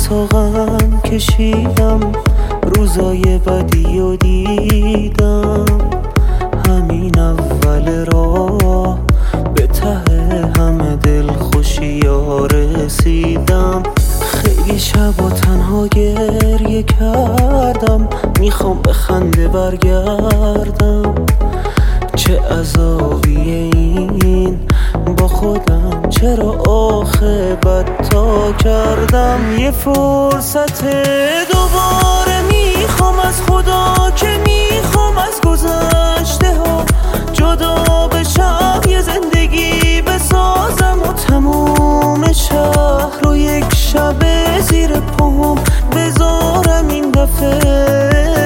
تا غم کشیدم، روزای بدی و دیدم. همین اول راه به ته همه دل خوشیا رسیدم. خیلی شبا تنها گریه کردم، میخوام به خنده برگردم. چه عذابیه این با خودم، چرا آخه بدتا کردم. یه فرصت دوباره میخوام از خدا، که میخوام از گذشته ها جدا بشم. یه زندگی بسازم و تموم شهر رو یک شب زیر پام بذارم. این دفعه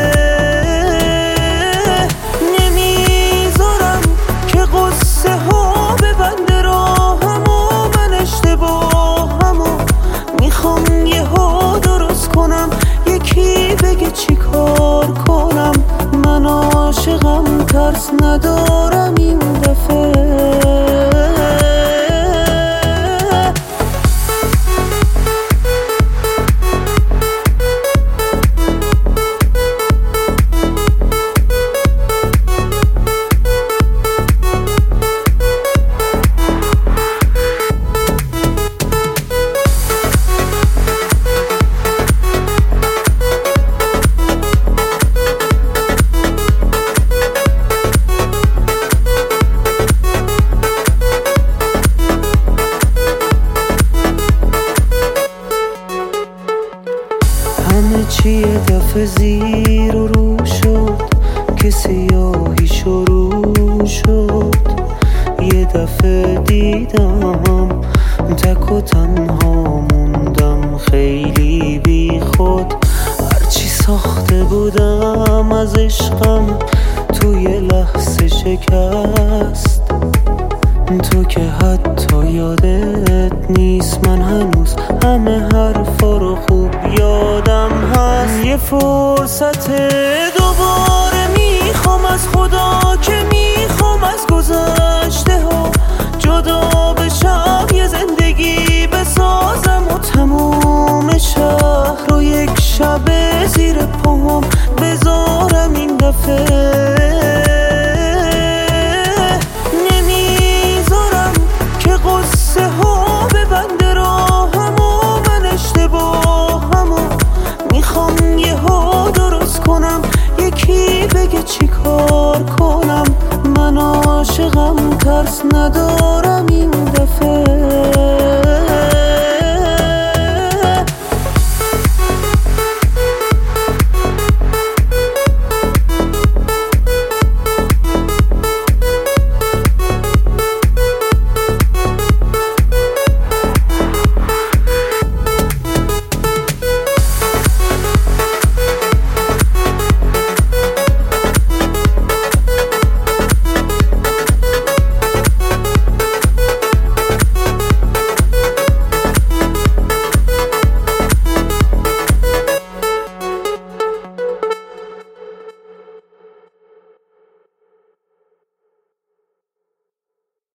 نمیذارم که قصه ها ببنده راهم و من اشتباهم و میخوام یه ها درست کنم. یکی بگه چی کار کنم، من عاشقم ترس ندارم این دفعه. همه چی یه دفعه زیر و رو شد، که سیاهی شروع شد. یه دفعه دیدم تک و تنها موندم، خیلی بی خود. هرچی ساخته بودم از عشقم توی لحظه شکست. تو که حتی یادت نیست، من هنوز همه حرفا رو خوب یادم هست. یه فرصت دوباره میخوام از خدا، که میخوام از گذشته ها جدا بشم. یه زندگی بسازم و تموم شهر رو یک شب زیر پام بذارم. این دفعه قصه ها ببنده راهم و من اشتباهم و میخوام یه ها درست کنم. یکی بگه چی کار کنم، من عاشقم ترس ندارم.